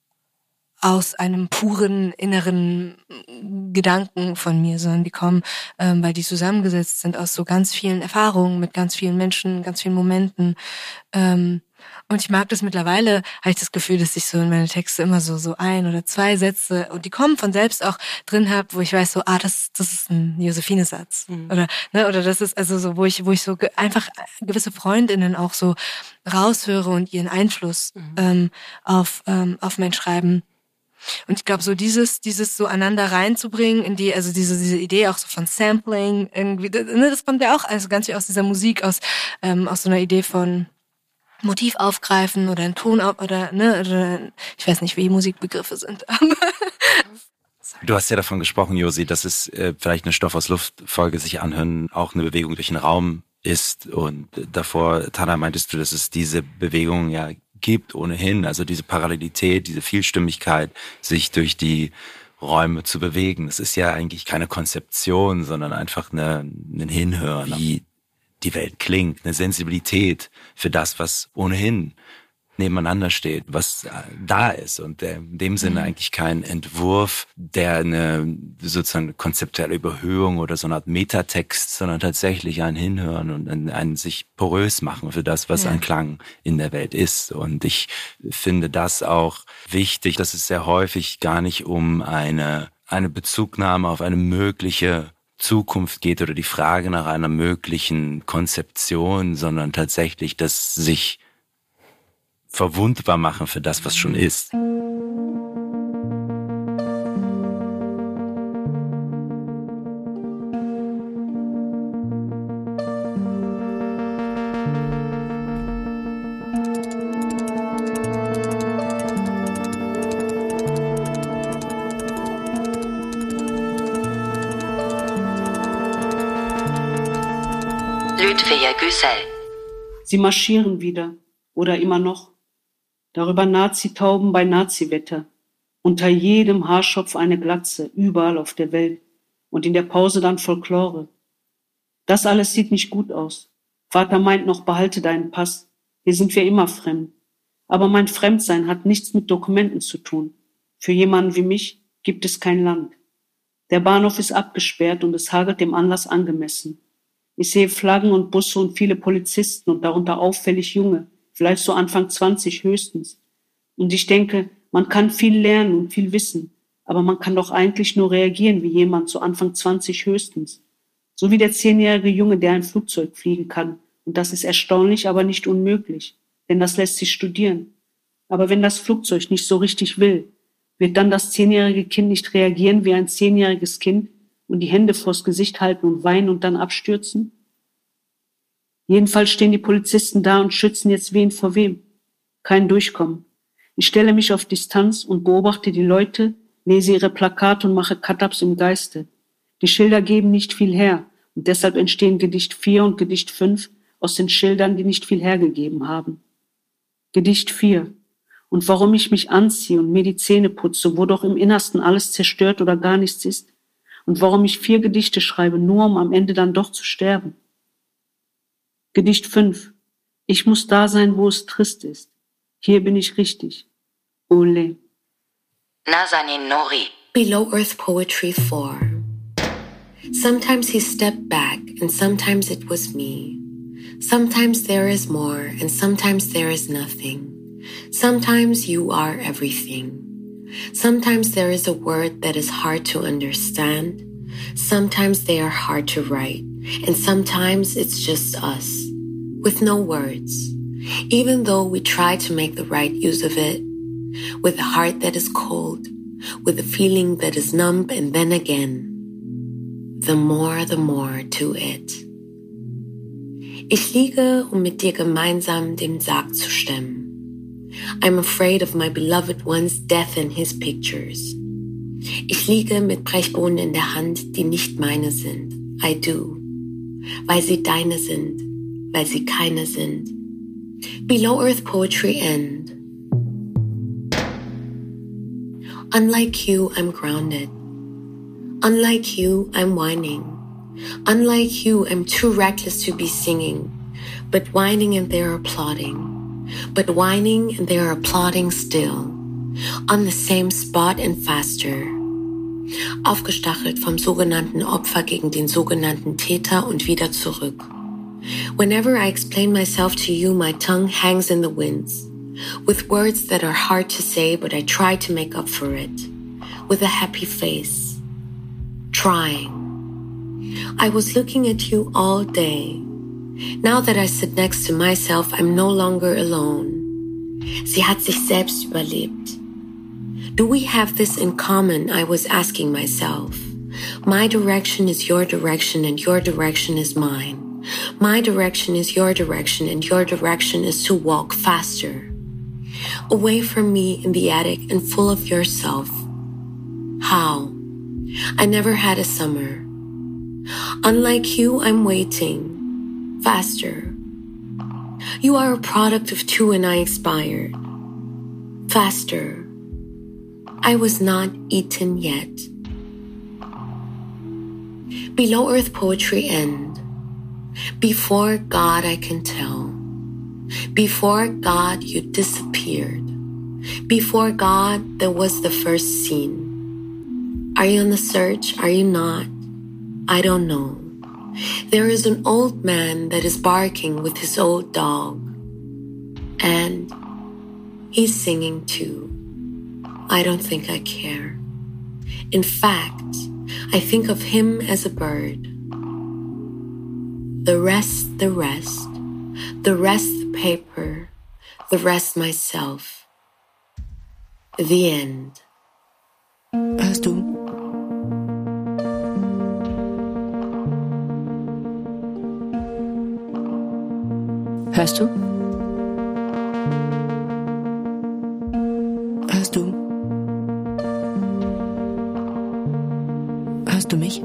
aus einem puren inneren Gedanken von mir, sondern die kommen, ähm, weil die zusammengesetzt sind aus so ganz vielen Erfahrungen mit ganz vielen Menschen, ganz vielen Momenten. Ähm, und ich mag das mittlerweile, habe ich das Gefühl, dass ich so in meine Texte immer so so ein oder zwei Sätze, und die kommen von selbst auch drin habe, wo ich weiß so, ah, das das ist ein Josephine-Satz. Mhm. Oder ne, oder das ist also so, wo ich wo ich so ge- einfach gewisse Freundinnen auch so raushöre und ihren Einfluss mhm. ähm, auf ähm, auf mein Schreiben. Und ich glaube, so dieses, dieses so aneinander reinzubringen, in die, also diese, diese Idee auch so von Sampling, irgendwie, ne, das kommt ja auch also ganz viel aus dieser Musik, aus, ähm, aus so einer Idee von Motiv aufgreifen oder ein Ton auf, oder, ne, oder, ich weiß nicht, wie Musikbegriffe sind. Du hast ja davon gesprochen, Josi, dass es äh, vielleicht eine Stoff aus Luft-Folge sich anhören, auch eine Bewegung durch den Raum ist. Und davor, Tana, meintest du, dass es diese Bewegung ja gibt ohnehin, also diese Parallelität, diese Vielstimmigkeit, sich durch die Räume zu bewegen. Das ist ja eigentlich keine Konzeption, sondern einfach eine, ein Hinhören, wie die Welt klingt, eine Sensibilität für das, was ohnehin nebeneinander steht, was da ist, und in dem Sinne mhm. eigentlich kein Entwurf, der eine sozusagen konzeptuelle Überhöhung oder so eine Art Metatext, sondern tatsächlich ein Hinhören und ein, ein sich porös machen für das, was ja. ein Klang in der Welt ist. Und ich finde das auch wichtig, dass es sehr häufig gar nicht um eine eine Bezugnahme auf eine mögliche Zukunft geht oder die Frage nach einer möglichen Konzeption, sondern tatsächlich, dass sich verwundbar machen für das, was schon ist. Lütfeje Güssel. Sie marschieren wieder oder immer noch. Darüber Nazi-Tauben bei Nazi-Wetter. Unter jedem Haarschopf eine Glatze, überall auf der Welt. Und in der Pause dann Folklore. Das alles sieht nicht gut aus. Vater meint noch, behalte deinen Pass. Hier sind wir immer fremd. Aber mein Fremdsein hat nichts mit Dokumenten zu tun. Für jemanden wie mich gibt es kein Land. Der Bahnhof ist abgesperrt und es hagelt dem Anlass angemessen. Ich sehe Flaggen und Busse und viele Polizisten und darunter auffällig Junge, vielleicht so Anfang zwanzig höchstens. Und ich denke, man kann viel lernen und viel wissen, aber man kann doch eigentlich nur reagieren wie jemand so Anfang zwanzig höchstens. So wie der zehnjährige Junge, der ein Flugzeug fliegen kann. Und das ist erstaunlich, aber nicht unmöglich, denn das lässt sich studieren. Aber wenn das Flugzeug nicht so richtig will, wird dann das zehnjährige Kind nicht reagieren wie ein zehnjähriges Kind und die Hände vors Gesicht halten und weinen und dann abstürzen? Jedenfalls stehen die Polizisten da und schützen jetzt wen vor wem. Kein Durchkommen. Ich stelle mich auf Distanz und beobachte die Leute, lese ihre Plakate und mache Cut-ups im Geiste. Die Schilder geben nicht viel her und deshalb entstehen Gedicht vier und Gedicht fünf aus den Schildern, die nicht viel hergegeben haben. Gedicht vier. Und warum ich mich anziehe und mir die Zähne putze, wo doch im Innersten alles zerstört oder gar nichts ist. Und warum ich vier Gedichte schreibe, nur um am Ende dann doch zu sterben. Gedicht fünf. Ich muss da sein, wo es trist ist. Hier bin ich richtig. Ole. Nazanin Nori. Below Earth Poetry four. Sometimes he stepped back and sometimes it was me. Sometimes there is more and sometimes there is nothing. Sometimes you are everything. Sometimes there is a word that is hard to understand. Sometimes they are hard to write. And sometimes it's just us, with no words. Even though we try to make the right use of it, with a heart that is cold, with a feeling that is numb, and then again, the more, the more to it. Ich liege, um mit dir gemeinsam den Sarg zu stemmen. I'm afraid of my beloved one's death in his pictures. Ich liege mit Brechbohnen in der Hand, die nicht meine sind. I do. Weil sie deine sind, weil sie keine sind. Below Earth Poetry End. Unlike you, I'm grounded. Unlike you, I'm whining. Unlike you, I'm too reckless to be singing. But whining and they're applauding. But whining and they're applauding still. On the same spot and faster. Aufgestachelt vom sogenannten Opfer gegen den sogenannten Täter und wieder zurück. Whenever I explain myself to you, my tongue hangs in the winds. With words that are hard to say, but I try to make up for it. With a happy face. Trying. I was looking at you all day. Now that I sit next to myself, I'm no longer alone. Sie hat sich selbst überlebt. Do we have this in common? I was asking myself. My direction is your direction and your direction is mine. My direction is your direction and your direction is to walk faster. Away from me in the attic and full of yourself. How? I never had a summer. Unlike you, I'm waiting. Faster. You are a product of two and I expired. Faster. I was not eaten yet. Below Earth Poetry End. Before God I can tell. Before God you disappeared. Before God there was the first scene. Are you on the search? Are you not? I don't know. There is an old man that is barking with his old dog. And he's singing too. I don't think I care. In fact, I think of him as a bird. The rest, the rest, the rest the paper, the rest myself. The end. Hörst du? Hörst du? Hörst du? Hörst du mich?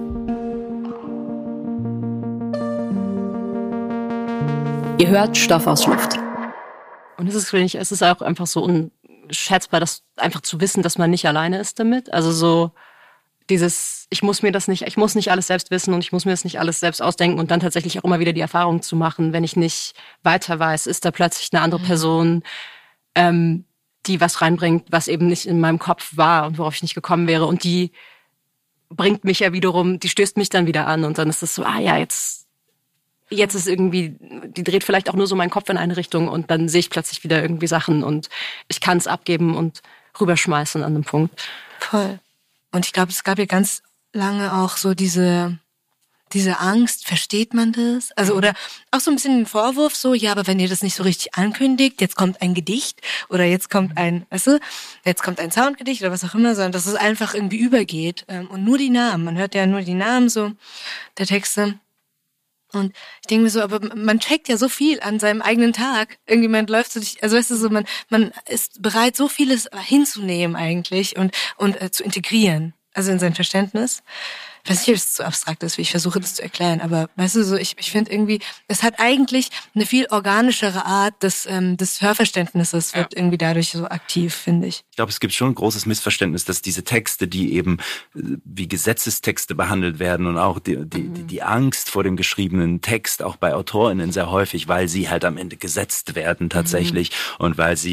Ihr hört Stoff aus Luft. Und es ist, finde ich, es ist auch einfach so unschätzbar, das einfach zu wissen, dass man nicht alleine ist damit. Also so dieses, ich muss mir das nicht, ich muss nicht alles selbst wissen und ich muss mir das nicht alles selbst ausdenken und dann tatsächlich auch immer wieder die Erfahrung zu machen, wenn ich nicht weiter weiß, ist da plötzlich eine andere Person, ähm, die was reinbringt, was eben nicht in meinem Kopf war und worauf ich nicht gekommen wäre. Und die bringt mich ja wiederum, die stößt mich dann wieder an und dann ist es so, ah ja, jetzt jetzt ist irgendwie, die dreht vielleicht auch nur so meinen Kopf in eine Richtung und dann sehe ich plötzlich wieder irgendwie Sachen und ich kann es abgeben und rüberschmeißen an einem Punkt. Voll. Und ich glaube, es gab ja ganz lange auch so diese diese Angst, versteht man das? Also oder auch so ein bisschen den Vorwurf so, ja, aber wenn ihr das nicht so richtig ankündigt, jetzt kommt ein Gedicht oder jetzt kommt ein, weißt du, jetzt kommt ein Soundgedicht oder was auch immer, sondern dass es einfach irgendwie übergeht und nur die Namen, man hört ja nur die Namen so der Texte. Und ich denke mir so, aber man checkt ja so viel an seinem eigenen Tag. Irgendjemand läuft so durch, also weißt du so, man man ist bereit, so vieles hinzunehmen eigentlich und und äh, zu integrieren, also in sein Verständnis. Ich weiß nicht, ob es zu abstrakt ist, wie ich versuche, das zu erklären, aber weißt du so, ich ich finde irgendwie, es hat eigentlich eine viel organischere Art des ähm, des Hörverständnisses wird ja. irgendwie dadurch so aktiv, finde ich. Ich glaube, es gibt schon ein großes Missverständnis, dass diese Texte, die eben wie Gesetzestexte behandelt werden und auch die die, mhm. die, die Angst vor dem geschriebenen Text auch bei AutorInnen sehr häufig, weil sie halt am Ende gesetzt werden tatsächlich mhm. und weil sie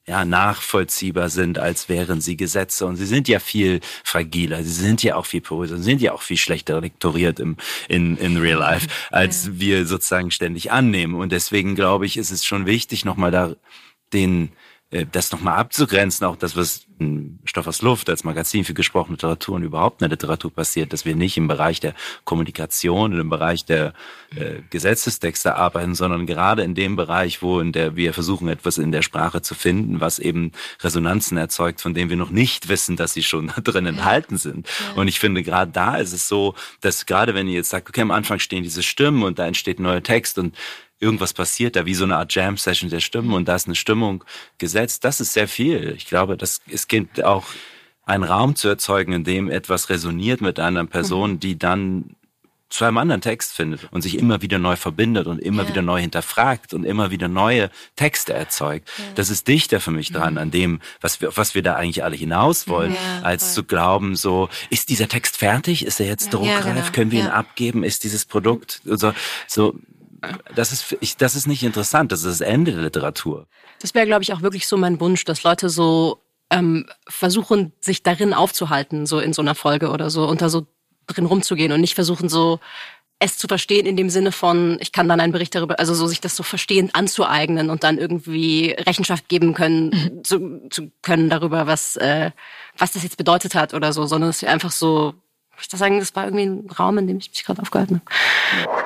ja, nachvollziehbar sind, als wären sie Gesetze. Und sie sind ja viel fragiler, sie sind ja auch viel poröser, sie sind ja auch viel schlechter lektoriert im, in, in Real Life, als ja. wir sozusagen ständig annehmen. Und deswegen glaube ich, ist es schon wichtig, nochmal da den das nochmal abzugrenzen, auch das, was in Stoff aus Luft als Magazin für gesprochene Literatur und überhaupt in der Literatur passiert, dass wir nicht im Bereich der Kommunikation und im Bereich der äh, Gesetzestexte arbeiten, sondern gerade in dem Bereich, wo in der wir versuchen, etwas in der Sprache zu finden, was eben Resonanzen erzeugt, von denen wir noch nicht wissen, dass sie schon drin enthalten sind. Ja. Und ich finde, gerade da ist es so, dass gerade wenn ihr jetzt sagt, okay, am Anfang stehen diese Stimmen und da entsteht ein neuer Text und irgendwas passiert da, wie so eine Art Jam-Session der Stimmen und da ist eine Stimmung gesetzt. Das ist sehr viel. Ich glaube, das, es gibt auch einen Raum zu erzeugen, in dem etwas resoniert mit einer Person, die dann zu einem anderen Text findet und sich immer wieder neu verbindet und immer ja. wieder neu hinterfragt und immer wieder neue Texte erzeugt. Ja. Das ist dichter für mich dran, mhm. an dem, was wir, auf was wir da eigentlich alle hinaus wollen, ja, als voll. Zu glauben, so, ist dieser Text fertig? Ist er jetzt ja. druckreif? Ja, genau. Können wir ja. ihn abgeben? Ist dieses Produkt so, so, Das ist, ich, das ist nicht interessant, das ist das Ende der Literatur. Das wäre, glaube ich, auch wirklich so mein Wunsch, dass Leute so ähm, versuchen, sich darin aufzuhalten, so in so einer Folge oder so, und da so drin rumzugehen und nicht versuchen, so es zu verstehen in dem Sinne von, ich kann dann einen Bericht darüber, also so sich das so verstehend anzueignen und dann irgendwie Rechenschaft geben können, mhm. zu, zu können darüber, was, äh, was das jetzt bedeutet hat oder so, sondern es wäre einfach so, ich würde sagen, das war irgendwie ein Raum, in dem ich mich gerade aufgehalten habe.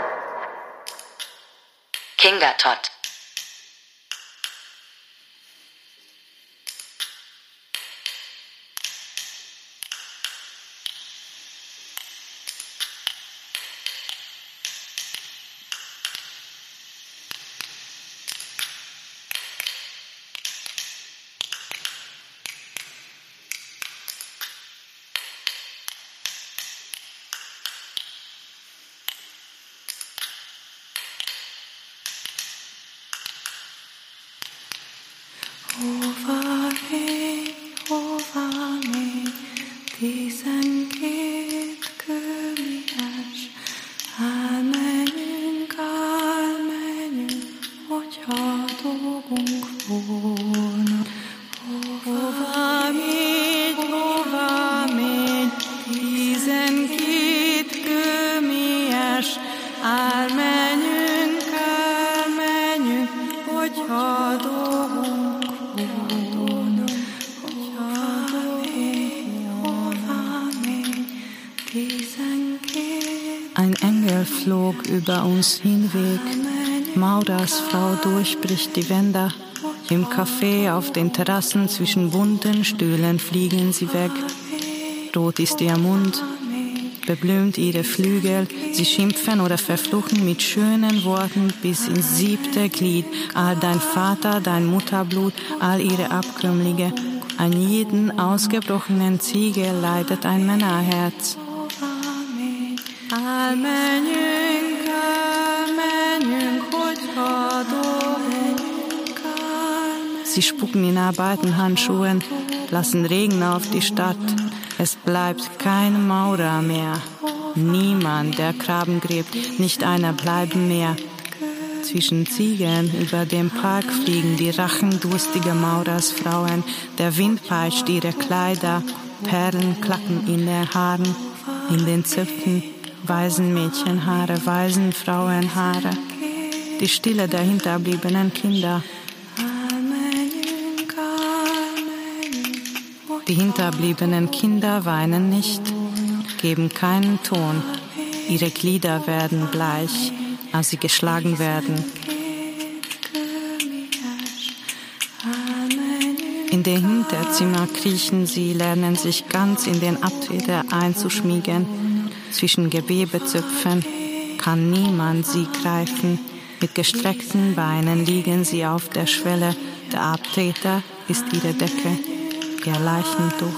Kinga-Tot. Ein Engel flog über uns hinweg, Mauras Frau durchbricht die Wände. Im Café auf den Terrassen zwischen bunten Stühlen fliegen sie weg. Rot ist ihr Mund, beblümt ihre Flügel. Sie schimpfen oder verfluchen mit schönen Worten bis ins siebte Glied. All dein Vater, dein Mutterblut, all ihre Abkömmlinge. An jeden ausgebrochenen Ziegel leidet ein Männerherz. Elmenjünk, elmenjünk, hogyha dolgunk. Sie spucken in Arbeitenhandschuhen, lassen Regen auf die Stadt. Es bleibt kein Maurer mehr. Niemand, der Graben gräbt, nicht einer bleiben mehr. Zwischen Ziegen über dem Park fliegen die rachendurstige Maurersfrauen. Der Wind peitscht ihre Kleider, Perlen klacken in den Haaren, in den Zöpfen. Waisenmädchenhaare, Waisenfrauenhaare, die Stille der hinterbliebenen Kinder. Die hinterbliebenen Kinder weinen nicht, geben keinen Ton. Ihre Glieder werden bleich, als sie geschlagen werden. In den Hinterzimmer kriechen sie, lernen sich ganz in den Abtreter einzuschmiegen. Zwischen Gewebezöpfen kann niemand sie greifen. Mit gestreckten Beinen liegen sie auf der Schwelle. Der Abtreter ist ihre Decke, ihr Leichentuch.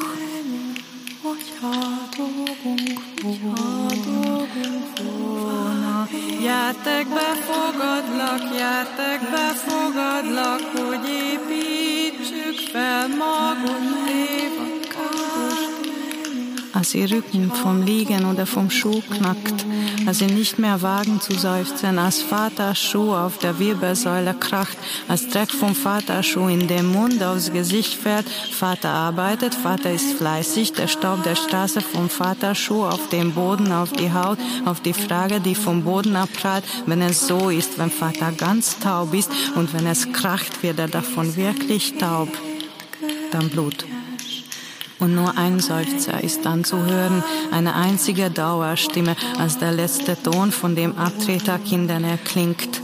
Gyertek be, fogadlak, gyertek be, fogadlak, hogy építsük fel magunképp. als ihr Rücken vom Liegen oder vom Schuh knackt, als sie nicht mehr wagen zu seufzen, als Vaters Schuh auf der Wirbelsäule kracht, als Dreck vom Vaterschuh in den Mund aufs Gesicht fährt. Vater arbeitet, Vater ist fleißig, der Staub der Straße vom Vaterschuh auf den Boden, auf die Haut, auf die Frage, die vom Boden abprallt. Wenn es so ist, wenn Vater ganz taub ist und wenn es kracht, wird er davon wirklich taub, dann Blut. Und nur ein Seufzer ist dann zu hören, eine einzige Dauerstimme, als der letzte Ton von dem Abtreterkindern erklingt.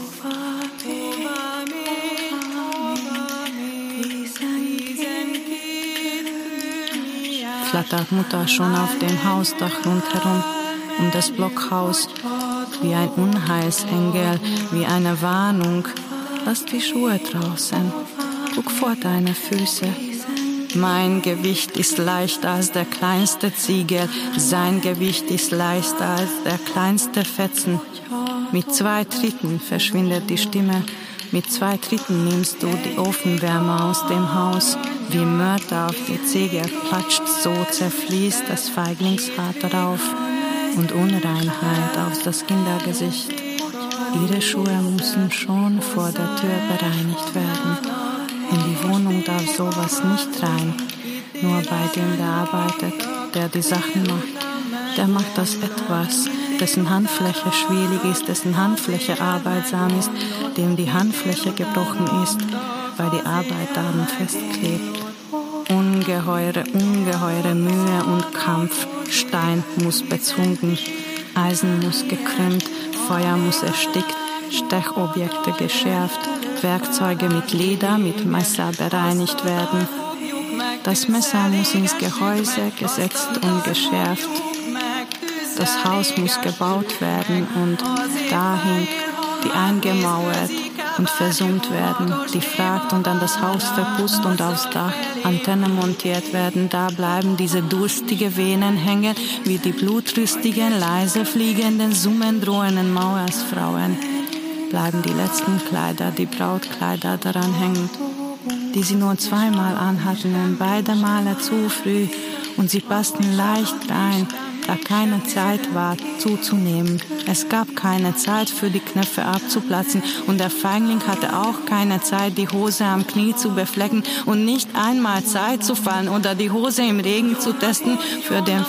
Flattert Mutter schon auf dem Hausdach rundherum, um das Blockhaus, wie ein Unheilsengel, wie eine Warnung. Lass die Schuhe draußen, guck vor deine Füße. Mein Gewicht ist leichter als der kleinste Ziegel, sein Gewicht ist leichter als der kleinste Fetzen. Mit zwei Tritten verschwindet die Stimme, mit zwei Tritten nimmst du die Ofenwärme aus dem Haus. Wie Mörder auf die Ziegel platscht, so zerfließt das Feiglingshaar drauf und Unreinheit auf das Kindergesicht. Ihre Schuhe müssen schon vor der Tür bereinigt werden. In die Wohnung darf sowas nicht rein. Nur bei dem, der arbeitet, der die Sachen macht. Der macht das etwas, dessen Handfläche schwierig ist, dessen Handfläche arbeitsam ist, dem die Handfläche gebrochen ist, weil die Arbeit daran festklebt. Ungeheure, ungeheure Mühe und Kampf. Stein muss bezwungen, Eisen muss gekrümmt, Feuer muss erstickt, Stechobjekte geschärft, Werkzeuge mit Leder, mit Messer bereinigt werden. Das Messer muss ins Gehäuse gesetzt und geschärft. Das Haus muss gebaut werden und dahin, die eingemauert und versummt werden, die fragt und an das Haus verputzt und aufs Dach Antennen montiert werden. Da bleiben diese durstige Venen hängen, wie die blutrüstigen, leise fliegenden, summendrohenden Mauersfrauen. Bleiben die letzten Kleider, die Brautkleider daran hängen, die sie nur zweimal anhatten und beide Male zu früh, und sie passten leicht rein, da keine Zeit war zuzunehmen. Es gab keine Zeit für die Knöpfe abzuplatzen und der Feigling hatte auch keine Zeit, die Hose am Knie zu beflecken und nicht einmal Zeit zu fallen oder die Hose im Regen zu testen für den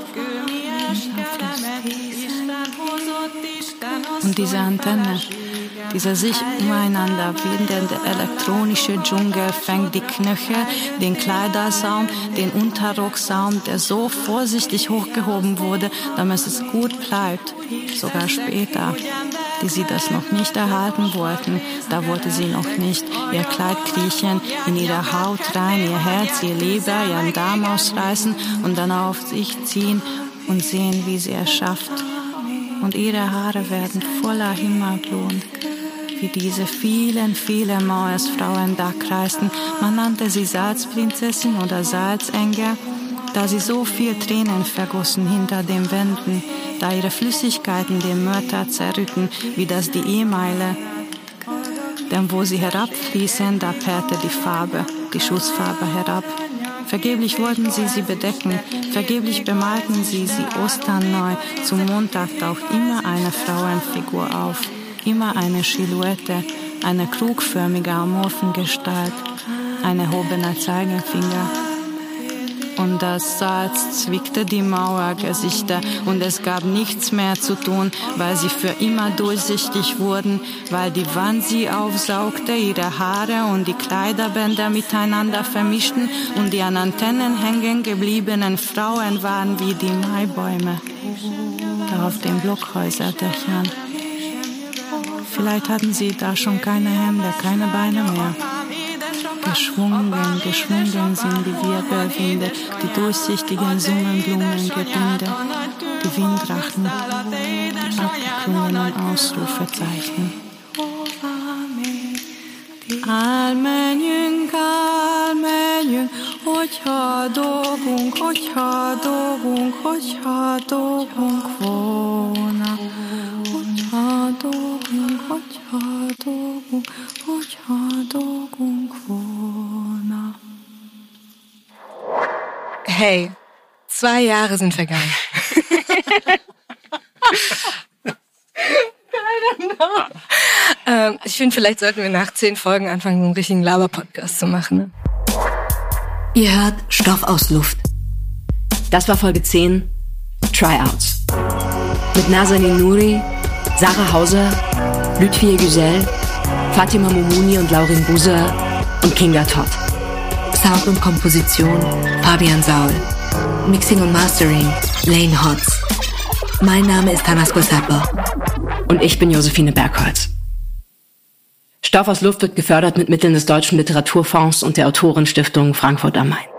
und diese Antenne, dieser sich umeinander windende elektronische Dschungel fängt die Knöchel, den Kleidersaum, den Unterrocksaum, der so vorsichtig hochgehoben wurde, damit es gut bleibt, sogar später, die sie das noch nicht erhalten wollten. Da wollte sie noch nicht ihr Kleid kriechen, in ihre Haut rein, ihr Herz, ihr Leber, ihren Darm ausreißen und dann auf sich ziehen und sehen, wie sie es schafft. Und ihre Haare werden voller Himmelblut, wie diese vielen, vielen Mauersfrauen da kreisten. Man nannte sie Salzprinzessin oder Salzengel, da sie so viel Tränen vergossen hinter den Wänden, da ihre Flüssigkeiten den Mörder zerrütten, wie das die E-Meile. Denn wo sie herabfließen, da perlte die Farbe, die Schussfarbe herab. Vergeblich wollten sie sie bedecken, vergeblich bemalten sie sie osterneu. Zum Montag taucht immer eine Frauenfigur auf, immer eine Silhouette, eine krugförmige Amorphengestalt, ein erhobener Zeigefinger. Und das Salz zwickte die Mauergesichter und es gab nichts mehr zu tun, weil sie für immer durchsichtig wurden, weil die Wand sie aufsaugte, ihre Haare und die Kleiderbänder miteinander vermischten und die an Antennen hängen gebliebenen Frauen waren wie die Maibäume da auf den Blockhäuserdächern. Vielleicht hatten sie da schon keine Hände, keine Beine mehr. Geschwungen, geschwungen sind die Wirbelwinde, die durchsichtigen Summenblumengebinde, die Windrachen, die abgeklungenen Ausrufezeichen. Elmenjünk, elmenjünk, hogyha dolgunk, hogyha dolgunk, hogyha dolgunk volna. Hogyha dolgunk, hogyha dolgunk, hogyha dolgunk volna. Hey, Zwei Jahre sind vergangen. ähm, ich finde, vielleicht sollten wir nach zehn Folgen anfangen, so einen richtigen Laber-Podcast zu machen. Ne? Ihr hört Stoff aus Luft. Das war Folge zehn, Tryouts. Mit Nazanin Nouri, Sarah Hauser, Lütfiye Güzel, Fatima Moumouni und Laurin Buser und Kinga Todd. Sound und Komposition Fabian Saul. Mixing und Mastering Lane Hotz. Mein Name ist Tanasko Sapper. Und ich bin Josephine Bergholz. Stoff aus Luft wird gefördert mit Mitteln des Deutschen Literaturfonds und der Autorenstiftung Frankfurt am Main.